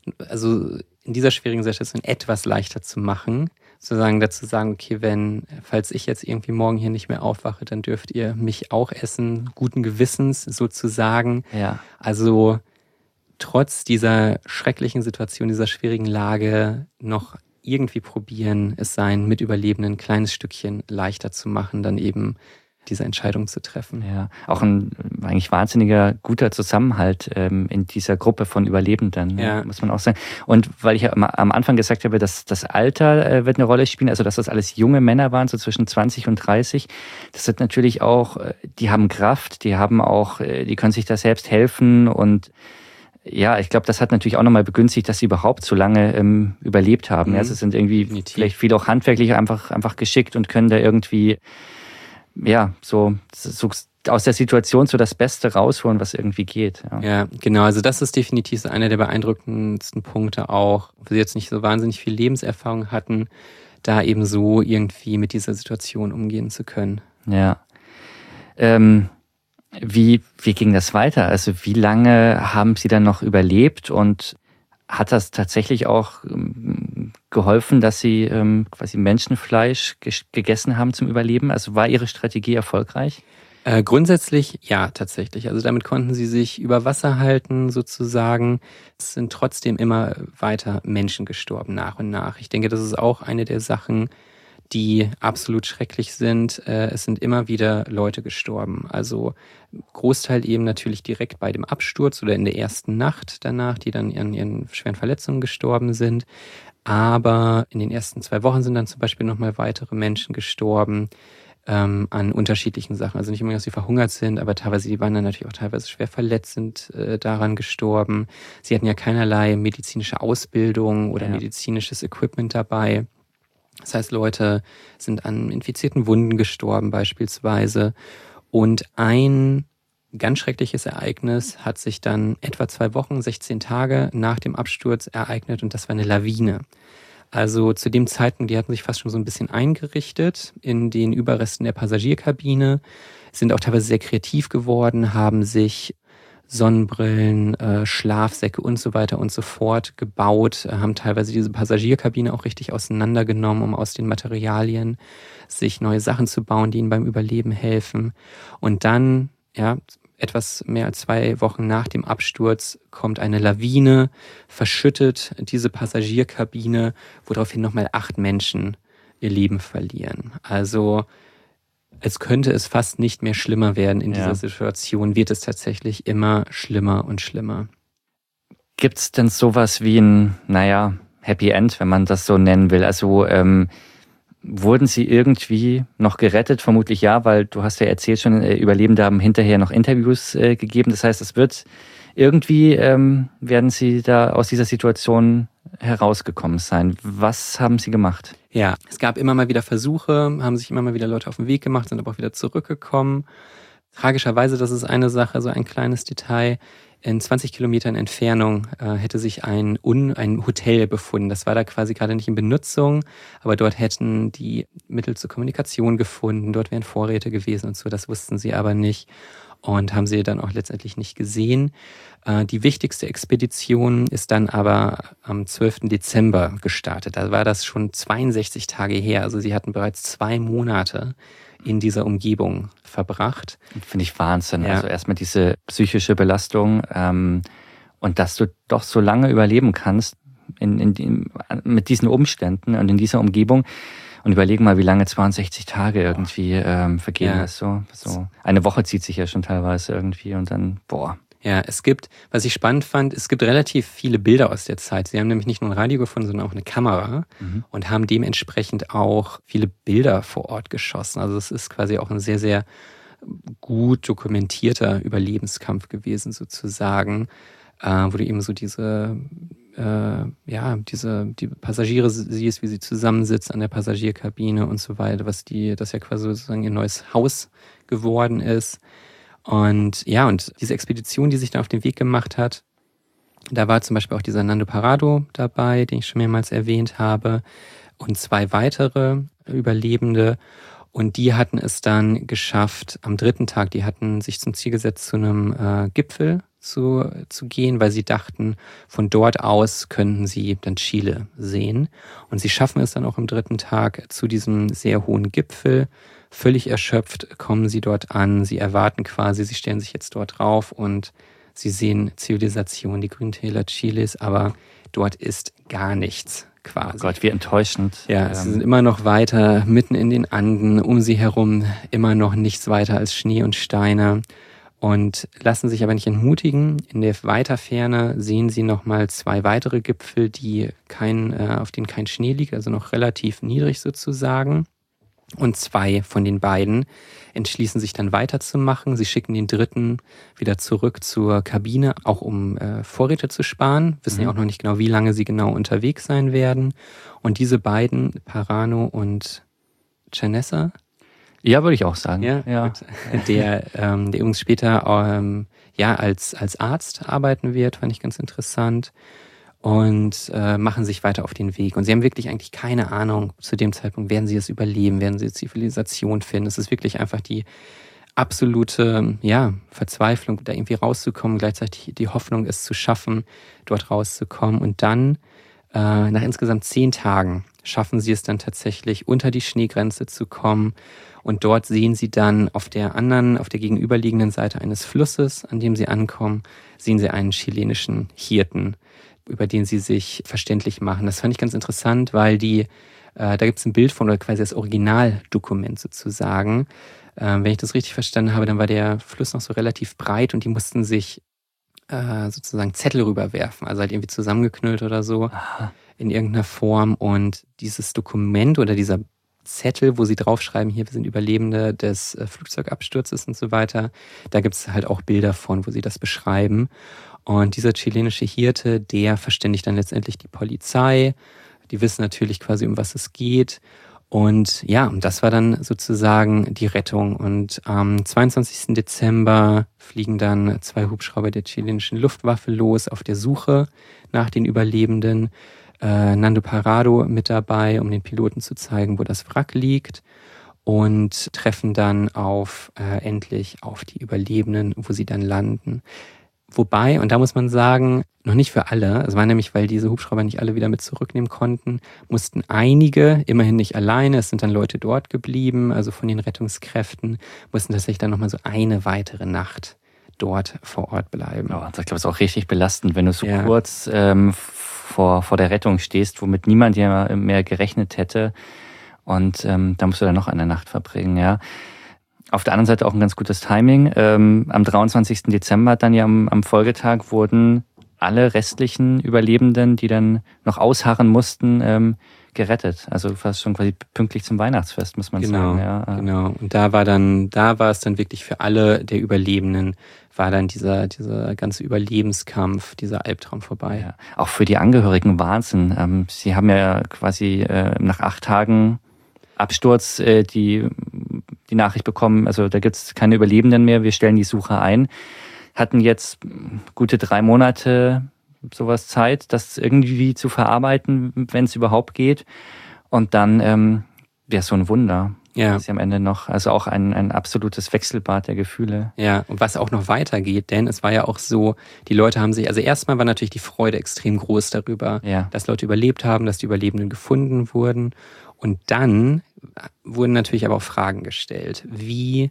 also in dieser schwierigen Situation etwas leichter zu machen, sozusagen dazu sagen, okay, wenn, falls ich jetzt irgendwie morgen hier nicht mehr aufwache, dann dürft ihr mich auch essen, guten Gewissens sozusagen. Ja. Also trotz dieser schrecklichen Situation, dieser schwierigen Lage noch irgendwie probieren, es sein Mitüberlebenden ein kleines Stückchen leichter zu machen, dann eben diese Entscheidung zu treffen. Ja, auch ein eigentlich wahnsinniger guter Zusammenhalt ähm, in dieser Gruppe von Überlebenden, ja. muss man auch sagen. Und weil ich am, am Anfang gesagt habe, dass das Alter äh, wird eine Rolle spielen, also dass das alles junge Männer waren, so zwischen zwanzig und dreißig, das wird natürlich auch, die haben Kraft, die haben auch, die können sich da selbst helfen und ja, ich glaube, das hat natürlich auch nochmal begünstigt, dass sie überhaupt so lange ähm, überlebt haben. Mhm. Ja, sie sind irgendwie Definitiv. Vielleicht viel auch handwerklich einfach, einfach geschickt und können da irgendwie, ja, so, so aus der Situation so das Beste rausholen, was irgendwie geht. Ja, ja genau. Also das ist definitiv so einer der beeindruckendsten Punkte auch, wo sie jetzt nicht so wahnsinnig viel Lebenserfahrung hatten, da eben so irgendwie mit dieser Situation umgehen zu können. Ja. Ähm, Wie, wie ging das weiter? Also wie lange haben Sie dann noch überlebt und hat das tatsächlich auch ähm, geholfen, dass Sie ähm, quasi Menschenfleisch ge- gegessen haben zum Überleben? Also war Ihre Strategie erfolgreich? Äh, grundsätzlich ja, tatsächlich. Also damit konnten Sie sich über Wasser halten sozusagen. Es sind trotzdem immer weiter Menschen gestorben nach und nach. Ich denke, das ist auch eine der Sachen, die absolut schrecklich sind. Es sind immer wieder Leute gestorben. Also Großteil eben natürlich direkt bei dem Absturz oder in der ersten Nacht danach, die dann an ihren schweren Verletzungen gestorben sind. Aber in den ersten zwei Wochen sind dann zum Beispiel nochmal weitere Menschen gestorben ähm, an unterschiedlichen Sachen. Also nicht immer, dass sie verhungert sind, aber teilweise, die waren dann natürlich auch teilweise schwer verletzt, sind äh, daran gestorben. Sie hatten ja keinerlei medizinische Ausbildung oder ja. medizinisches Equipment dabei. Das heißt, Leute sind an infizierten Wunden gestorben beispielsweise. Und ein ganz schreckliches Ereignis hat sich dann etwa zwei Wochen, sechzehn Tage nach dem Absturz ereignet und das war eine Lawine. Also zu dem Zeitpunkt, die hatten sich fast schon so ein bisschen eingerichtet in den Überresten der Passagierkabine, sind auch teilweise sehr kreativ geworden, haben sich Sonnenbrillen, äh, Schlafsäcke und so weiter und so fort gebaut, äh, haben teilweise diese Passagierkabine auch richtig auseinandergenommen, um aus den Materialien sich neue Sachen zu bauen, die ihnen beim Überleben helfen. Und dann, ja, etwas mehr als zwei Wochen nach dem Absturz kommt eine Lawine, verschüttet diese Passagierkabine, woraufhin nochmal acht Menschen ihr Leben verlieren. Also als könnte es fast nicht mehr schlimmer werden in dieser ja. Situation, wird es tatsächlich immer schlimmer und schlimmer. Gibt es denn sowas wie ein, naja, Happy End, wenn man das so nennen will? Also ähm, wurden sie irgendwie noch gerettet? Vermutlich ja, weil du hast ja erzählt schon, Überlebende haben hinterher noch Interviews äh, gegeben. Das heißt, es wird irgendwie, ähm, werden sie da aus dieser Situation herausgekommen sein. Was haben sie gemacht? Ja, es gab immer mal wieder Versuche, haben sich immer mal wieder Leute auf den Weg gemacht, sind aber auch wieder zurückgekommen. Tragischerweise, das ist eine Sache, so ein kleines Detail, in zwanzig Kilometern Entfernung äh, hätte sich ein, Un, ein Hotel befunden. Das war da quasi gerade nicht in Benutzung, aber dort hätten die Mittel zur Kommunikation gefunden, dort wären Vorräte gewesen und so, das wussten sie aber nicht und haben sie dann auch letztendlich nicht gesehen. Äh, die wichtigste Expedition ist dann aber am zwölften Dezember gestartet. Da war das schon zweiundsechzig Tage her, also sie hatten bereits zwei Monate in dieser Umgebung verbracht. Finde ich Wahnsinn. Ja. Also erstmal diese psychische Belastung ähm, und dass du doch so lange überleben kannst in, in, in, mit diesen Umständen und in dieser Umgebung. Und überlegen mal, wie lange zweiundsechzig Tage irgendwie ähm, vergehen. Ja. So, so eine Woche zieht sich ja schon teilweise irgendwie und dann, boah. Ja, es gibt, was ich spannend fand, es gibt relativ viele Bilder aus der Zeit. Sie haben nämlich nicht nur ein Radio gefunden, sondern auch eine Kamera mhm. und haben dementsprechend auch viele Bilder vor Ort geschossen. Also es ist quasi auch ein sehr, sehr gut dokumentierter Überlebenskampf gewesen sozusagen, äh, wo du eben so diese, äh, ja, diese, die Passagiere siehst, wie sie zusammensitzen an der Passagierkabine und so weiter, was die, das ja quasi sozusagen ihr neues Haus geworden ist. Und ja, und diese Expedition, die sich dann auf den Weg gemacht hat, da war zum Beispiel auch dieser Nando Parado dabei, den ich schon mehrmals erwähnt habe, und zwei weitere Überlebende. Und die hatten es dann geschafft, am dritten Tag, die hatten sich zum Ziel gesetzt, zu einem äh, Gipfel zu, zu gehen, weil sie dachten, von dort aus könnten sie dann Chile sehen. Und sie schaffen es dann auch am dritten Tag zu diesem sehr hohen Gipfel. Völlig erschöpft kommen sie dort an, sie erwarten quasi, sie stellen sich jetzt dort drauf und sie sehen Zivilisation, die Grüntäler Chiles, aber dort ist gar nichts quasi. Oh Gott, wie enttäuschend. Ja, sie sind immer noch weiter, mitten in den Anden, um sie herum immer noch nichts weiter als Schnee und Steine und lassen sich aber nicht entmutigen. In der Weiterferne sehen sie nochmal zwei weitere Gipfel, die kein, äh, auf denen kein Schnee liegt, also noch relativ niedrig sozusagen. Und zwei von den beiden entschließen sich dann weiterzumachen. Sie schicken den dritten wieder zurück zur Kabine, auch um äh, Vorräte zu sparen. Wissen mhm. ja auch noch nicht genau, wie lange sie genau unterwegs sein werden. Und diese beiden, Parano und Chanessa, ja, würde ich auch sagen. Ja, ja. Der, ähm, der übrigens später ähm, ja als als Arzt arbeiten wird, fand ich ganz interessant. Und äh, machen sich weiter auf den Weg. Und sie haben wirklich eigentlich keine Ahnung zu dem Zeitpunkt, werden sie es überleben, werden sie Zivilisation finden. Es ist wirklich einfach die absolute ja, Verzweiflung, da irgendwie rauszukommen, gleichzeitig die Hoffnung, es zu schaffen, dort rauszukommen. Und dann, äh, nach insgesamt zehn Tagen, schaffen sie es dann tatsächlich, unter die Schneegrenze zu kommen. Und dort sehen sie dann auf der anderen, auf der gegenüberliegenden Seite eines Flusses, an dem sie ankommen, sehen sie einen chilenischen Hirten, über den sie sich verständlich machen. Das fand ich ganz interessant, weil die, äh, da gibt es ein Bild von, oder quasi das Originaldokument sozusagen. Äh, wenn ich das richtig verstanden habe, dann war der Fluss noch so relativ breit und die mussten sich äh, sozusagen Zettel rüberwerfen, also halt irgendwie zusammengeknüllt oder so. Aha. In irgendeiner Form. Und dieses Dokument oder dieser Zettel, wo sie draufschreiben, hier, wir sind Überlebende des äh, Flugzeugabsturzes und so weiter, da gibt es halt auch Bilder von, wo sie das beschreiben. Und dieser chilenische Hirte, der verständigt dann letztendlich die Polizei. Die wissen natürlich quasi, um was es geht. Und ja, und das war dann sozusagen die Rettung. Und am zweiundzwanzigsten Dezember fliegen dann zwei Hubschrauber der chilenischen Luftwaffe los auf der Suche nach den Überlebenden. Äh, Nando Parado mit dabei, um den Piloten zu zeigen, wo das Wrack liegt. Und treffen dann auf äh, endlich auf die Überlebenden, wo sie dann landen. Wobei, und da muss man sagen, noch nicht für alle, es war nämlich, weil diese Hubschrauber nicht alle wieder mit zurücknehmen konnten, mussten einige, immerhin nicht alleine, es sind dann Leute dort geblieben, also von den Rettungskräften, mussten tatsächlich dann nochmal so eine weitere Nacht dort vor Ort bleiben. Ja, ich glaube, es ist auch richtig belastend, wenn du so ja. kurz ähm, vor, vor der Rettung stehst, womit niemand ja mehr gerechnet hätte. Und ähm, da musst du dann noch eine Nacht verbringen, ja. Auf der anderen Seite auch ein ganz gutes Timing. Ähm, am dreiundzwanzigsten Dezember, dann ja am, am Folgetag, wurden alle restlichen Überlebenden, die dann noch ausharren mussten, ähm, gerettet. Also fast schon quasi pünktlich zum Weihnachtsfest, muss man genau, sagen. Ja. Genau. Und da war dann, da war es dann wirklich für alle der Überlebenden, war dann dieser, dieser ganze Überlebenskampf, dieser Albtraum vorbei. Ja. Auch für die Angehörigen Wahnsinn. Ähm, sie haben ja quasi äh, nach acht Tagen Absturz äh, die die Nachricht bekommen, also da gibt's keine Überlebenden mehr, wir stellen die Suche ein. Hatten jetzt gute drei Monate sowas Zeit, das irgendwie zu verarbeiten, wenn es überhaupt geht. Und dann ähm, wäre so ein Wunder, ja. dass sie am Ende noch, also auch ein, ein absolutes Wechselbad der Gefühle. Ja, und was auch noch weitergeht, denn es war ja auch so, die Leute haben sich, also erstmal war natürlich die Freude extrem groß darüber, ja. dass Leute überlebt haben, dass die Überlebenden gefunden wurden. Und dann wurden natürlich aber auch Fragen gestellt. Wie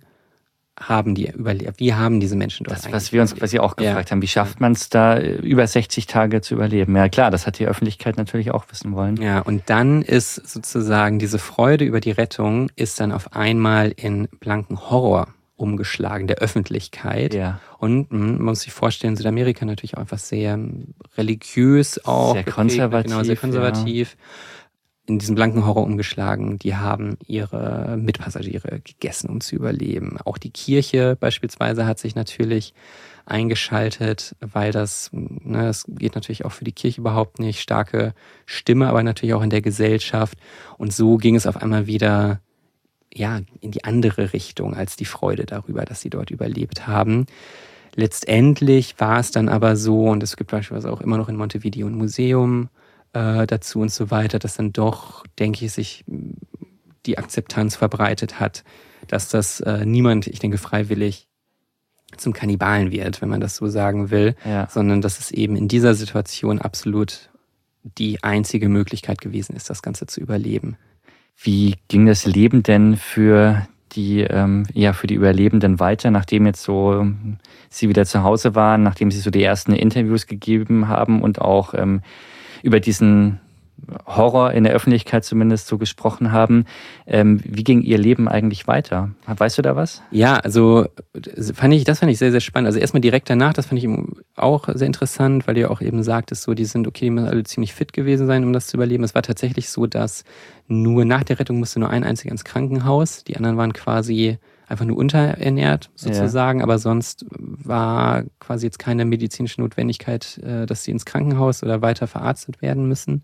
haben die überlebt? Wie haben diese Menschen dort das, was wir uns überlebt? quasi auch gefragt ja. haben, wie schafft man es da, über sechzig Tage zu überleben? Ja klar, das hat die Öffentlichkeit natürlich auch wissen wollen. Ja, und dann ist sozusagen diese Freude über die Rettung ist dann auf einmal in blanken Horror umgeschlagen, der Öffentlichkeit. Ja. Und man muss sich vorstellen, Südamerika natürlich auch einfach sehr religiös auch. Sehr geprägt, konservativ. Genau, sehr konservativ. Ja. In diesen blanken Horror umgeschlagen. Die haben ihre Mitpassagiere gegessen, um zu überleben. Auch die Kirche beispielsweise hat sich natürlich eingeschaltet, weil das, ne, das geht natürlich auch für die Kirche überhaupt nicht. Starke Stimme, aber natürlich auch in der Gesellschaft. Und so ging es auf einmal wieder, ja, in die andere Richtung als die Freude darüber, dass sie dort überlebt haben. Letztendlich war es dann aber so, und es gibt beispielsweise auch immer noch in Montevideo ein Museum dazu und so weiter, dass dann doch, denke ich, sich die Akzeptanz verbreitet hat, dass das äh, niemand, ich denke, freiwillig zum Kannibalen wird, wenn man das so sagen will, ja. sondern dass es eben in dieser Situation absolut die einzige Möglichkeit gewesen ist, das Ganze zu überleben. Wie ging das Leben denn für die, ähm, ja, für die Überlebenden weiter, nachdem jetzt so sie wieder zu Hause waren, nachdem sie so die ersten Interviews gegeben haben und auch ähm, über diesen Horror in der Öffentlichkeit zumindest so gesprochen haben. Ähm, wie ging ihr Leben eigentlich weiter? Weißt du da was? Ja, also fand ich, das fand ich sehr, sehr spannend. Also erstmal direkt danach, das fand ich auch sehr interessant, weil du ja auch eben sagtest, so, die sind, okay, die müssen alle ziemlich fit gewesen sein, um das zu überleben. Es war tatsächlich so, dass nur nach der Rettung musste nur ein einziger ins Krankenhaus. Die anderen waren quasi einfach nur unterernährt sozusagen, ja. Aber sonst war quasi jetzt keine medizinische Notwendigkeit, dass sie ins Krankenhaus oder weiter verarztet werden müssen.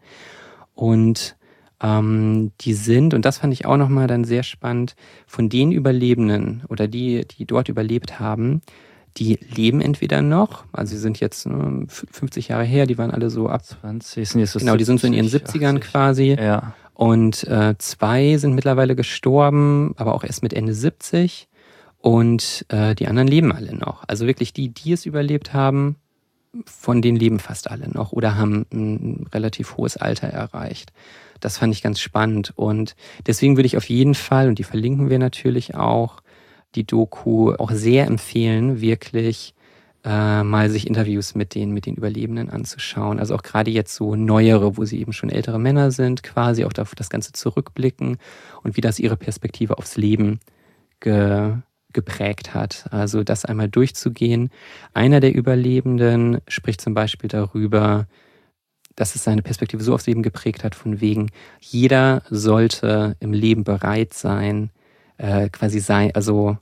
Und ähm, die sind, und das fand ich auch nochmal dann sehr spannend, von den Überlebenden oder die, die dort überlebt haben, die leben entweder noch, also sie sind jetzt ne, fünfzig Jahre her, die waren alle so ab zwanzig, sind jetzt so genau, die sind so in ihren siebzigern achtzig quasi. Ja. Und äh, zwei sind mittlerweile gestorben, aber auch erst mit Ende siebzig. Und äh, die anderen leben alle noch. Also wirklich die, die es überlebt haben, von denen leben fast alle noch oder haben ein relativ hohes Alter erreicht. Das fand ich ganz spannend. Und deswegen würde ich auf jeden Fall, und die verlinken wir natürlich auch, die Doku auch sehr empfehlen, wirklich äh, mal sich Interviews mit den, mit den Überlebenden anzuschauen. Also auch gerade jetzt so neuere, wo sie eben schon ältere Männer sind, quasi auch auf das Ganze zurückblicken und wie das ihre Perspektive aufs Leben ge, geprägt hat. Also das einmal durchzugehen. Einer der Überlebenden spricht zum Beispiel darüber, dass es seine Perspektive so aufs Leben geprägt hat, von wegen, jeder sollte im Leben bereit sein, äh, quasi sein, also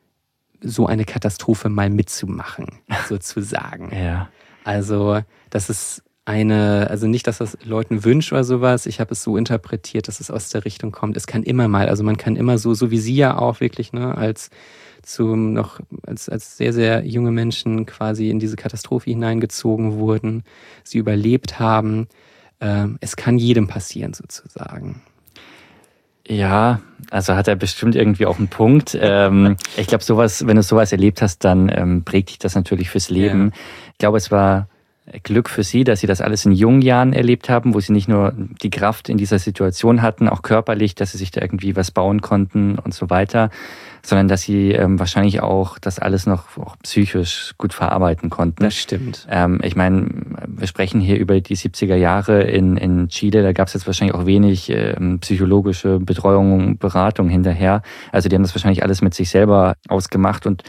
so eine Katastrophe mal mitzumachen, sozusagen. Ja. Also, das ist eine, also nicht, dass das Leuten wünscht oder sowas, ich habe es so interpretiert, dass es aus der Richtung kommt. Es kann immer mal, also man kann immer so, so wie sie ja auch wirklich, ne, als zum noch, als, als sehr, sehr junge Menschen quasi in diese Katastrophe hineingezogen wurden, sie überlebt haben. Ähm, es kann jedem passieren, sozusagen. Ja, also hat er bestimmt irgendwie auch einen Punkt. ähm, ich glaube, sowas, wenn du sowas erlebt hast, dann ähm, prägt dich das natürlich fürs Leben. Ja. Ich glaube, es war Glück für sie, dass sie das alles in jungen Jahren erlebt haben, wo sie nicht nur die Kraft in dieser Situation hatten, auch körperlich, dass sie sich da irgendwie was bauen konnten und so weiter, sondern dass sie ähm, wahrscheinlich auch das alles noch auch psychisch gut verarbeiten konnten. Das stimmt. Ähm, ich meine, wir sprechen hier über die siebziger Jahre in, in Chile, da gab es jetzt wahrscheinlich auch wenig ähm, psychologische Betreuung und Beratung hinterher. Also die haben das wahrscheinlich alles mit sich selber ausgemacht und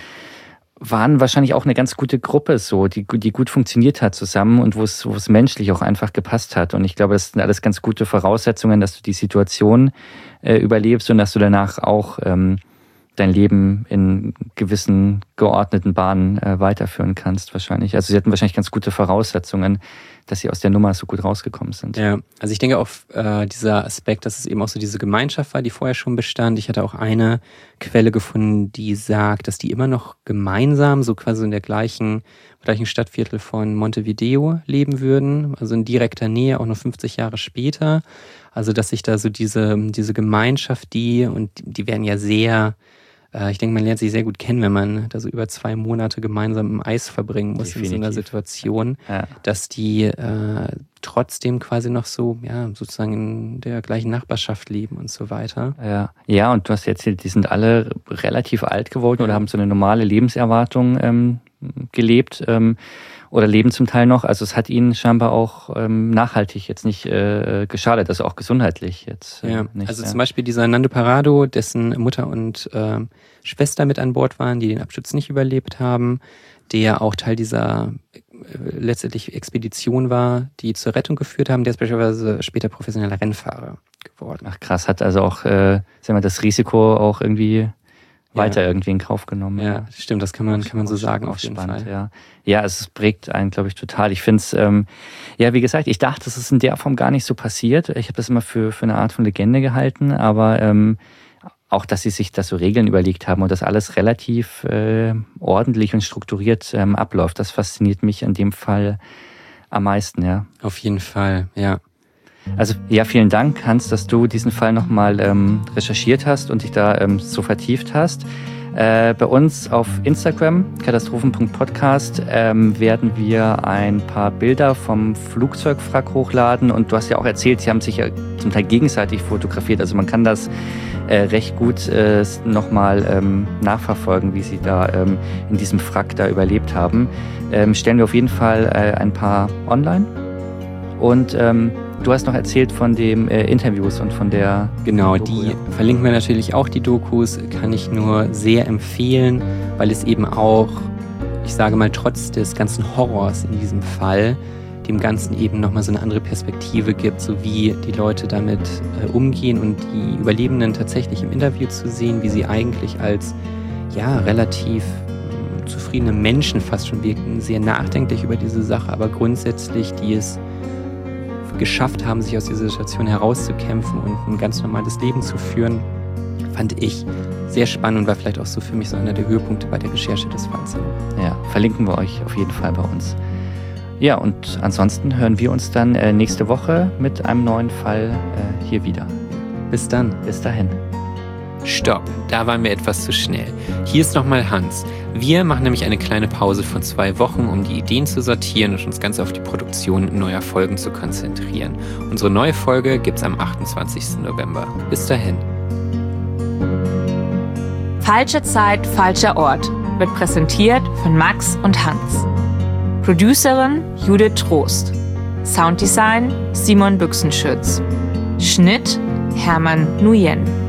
waren wahrscheinlich auch eine ganz gute Gruppe, so, die, die gut funktioniert hat zusammen und wo es, wo es menschlich auch einfach gepasst hat. Und ich glaube, das sind alles ganz gute Voraussetzungen, dass du die Situation äh, überlebst und dass du danach auch ähm, dein Leben in gewissen geordneten Bahnen äh, weiterführen kannst wahrscheinlich. Also sie hatten wahrscheinlich ganz gute Voraussetzungen, dass sie aus der Nummer so gut rausgekommen sind. Ja, also ich denke auf äh, dieser Aspekt, dass es eben auch so diese Gemeinschaft war, die vorher schon bestand. Ich hatte auch eine Quelle gefunden, die sagt, dass die immer noch gemeinsam, so quasi in der gleichen, gleichen Stadtviertel von Montevideo leben würden, also in direkter Nähe, auch noch fünfzig Jahre später. Also dass sich da so diese, diese Gemeinschaft, die, und die werden ja sehr, ich denke, man lernt sich sehr gut kennen, wenn man da so über zwei Monate gemeinsam im Eis verbringen muss. Definitiv. In so einer Situation, ja. Dass die äh, trotzdem quasi noch so, ja, sozusagen in der gleichen Nachbarschaft leben und so weiter. Ja, ja, und du hast erzählt, die sind alle relativ alt geworden oder haben so eine normale Lebenserwartung ähm, gelebt ähm, oder leben zum Teil noch. Also es hat ihnen scheinbar auch ähm, nachhaltig jetzt nicht äh, geschadet, also auch gesundheitlich jetzt. Äh, ja, nicht, also ja. Zum Beispiel dieser Nando Parrado, dessen Mutter und äh, Schwester mit an Bord waren, die den Absturz nicht überlebt haben, der auch Teil dieser äh, letztendlich Expedition war, die zur Rettung geführt haben, der ist beispielsweise später professioneller Rennfahrer geworden. Ach krass, hat also auch äh, sagen wir, das Risiko auch irgendwie weiter ja. irgendwie in Kauf genommen. Ja, stimmt, das kann man kann man so sagen auf jeden spannend, Fall. Ja, ja, es prägt einen, glaube ich, total. Ich finde es, ähm, ja, wie gesagt, ich dachte, das ist in der Form gar nicht so passiert. Ich habe das immer für für eine Art von Legende gehalten, aber ähm, auch, dass sie sich das so Regeln überlegt haben und das alles relativ äh, ordentlich und strukturiert ähm, abläuft, das fasziniert mich in dem Fall am meisten, ja. Auf jeden Fall, ja. Also ja, vielen Dank, Hans, dass du diesen Fall nochmal ähm, recherchiert hast und dich da ähm, so vertieft hast. Äh, bei uns auf Instagram, katastrophen punkt podcast, ähm, werden wir ein paar Bilder vom Flugzeugwrack hochladen. Und du hast ja auch erzählt, sie haben sich ja zum Teil gegenseitig fotografiert. Also man kann das äh, recht gut äh, nochmal ähm, nachverfolgen, wie sie da ähm, in diesem Wrack da überlebt haben. Ähm, stellen wir auf jeden Fall äh, ein paar online. Und ähm, du hast noch erzählt von den äh, Interviews und von der... Genau, Doku, die ja. verlinken wir natürlich auch, die Dokus, kann ich nur sehr empfehlen, weil es eben auch, ich sage mal, trotz des ganzen Horrors in diesem Fall, dem Ganzen eben nochmal so eine andere Perspektive gibt, so wie die Leute damit äh, umgehen und die Überlebenden tatsächlich im Interview zu sehen, wie sie eigentlich als, ja, relativ äh, zufriedene Menschen fast schon wirken, sehr nachdenklich über diese Sache, aber grundsätzlich, die es geschafft haben, sich aus dieser Situation herauszukämpfen und ein ganz normales Leben zu führen, fand ich sehr spannend und war vielleicht auch so für mich so einer der Höhepunkte bei der Recherche des Falls. Ja, verlinken wir euch auf jeden Fall bei uns. Ja, und ansonsten hören wir uns dann äh, nächste Woche mit einem neuen Fall äh, hier wieder. Bis dann. Bis dahin. Stopp, da waren wir etwas zu schnell. Hier ist nochmal Hans. Wir machen nämlich eine kleine Pause von zwei Wochen, um die Ideen zu sortieren und uns ganz auf die Produktion neuer Folgen zu konzentrieren. Unsere neue Folge gibt's am achtundzwanzigsten November. Bis dahin. Falsche Zeit, falscher Ort wird präsentiert von Max und Hans. Producerin Judith Trost. Sounddesign Simon Büchsenschütz. Schnitt Hermann Nguyen.